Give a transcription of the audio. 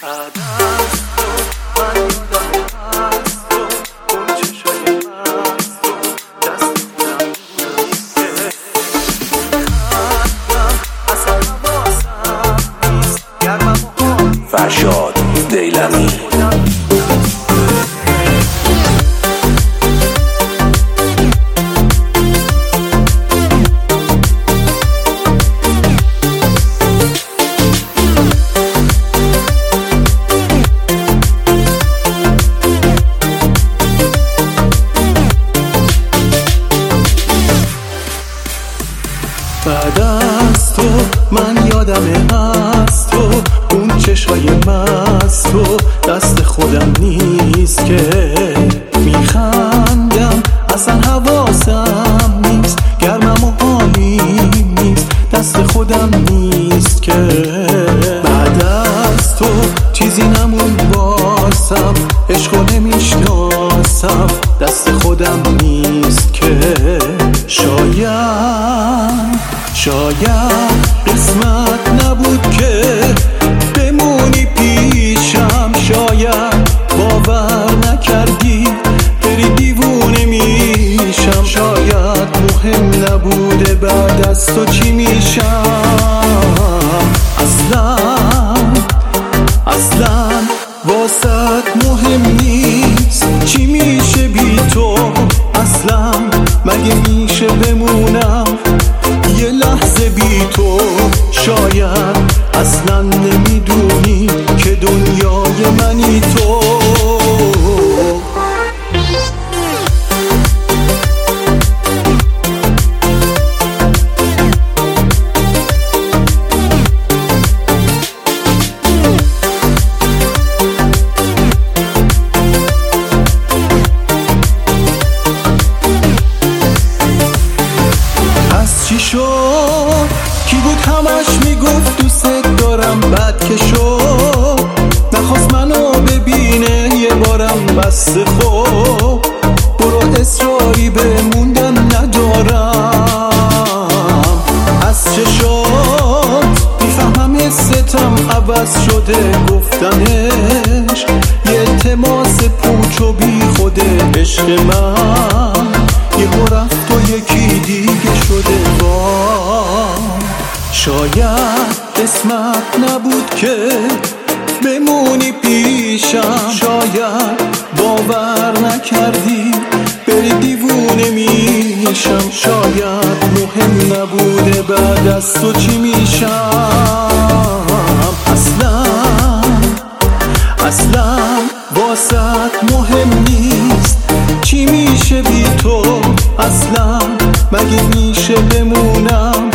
فرشاد دیلمی. بعد از تو من یادم از تو، اون چشای مست تو دست خودم نیست که میخندم، اصلا حواسم نیست، گرمم و حالیم نیست، دست خودم نیست که بعد از تو چیزی نمون واسم، عشقو نمیشناسم، دست خودم نیست که شاید قسمت نبود که بمونی پیشم، شاید باور نکردی بری دیوونه میشم، شاید مهم نبوده بعد از تو چی میشم، اصلا واسط مهم نیست چی میشه بی تو، اصلا مگه میشه بمونم یه لحظه بی تو، شاید اصلا نمیدونی که دنیای منی تو. چی شد؟ کی بود همش میگفت دوست دارم، بعد که شد نخواست منو ببینه یه بارم، بس خب برو اصراری بموندن ندارم، از چشات میفهمم حستم عوض شده، گفتنش یه التماس پوچ و بی خوده، عشق من یهو رفت و یکی دیگه شده، شاید قسمت نبود که بمونی پیشم، شاید باور نکردی بری دیوونه میشم، شاید مهم نبوده بعد از تو چی میشم، اصلا واسط مهم نیست چی میشه بی تو، اصلا مگه میشه بمونم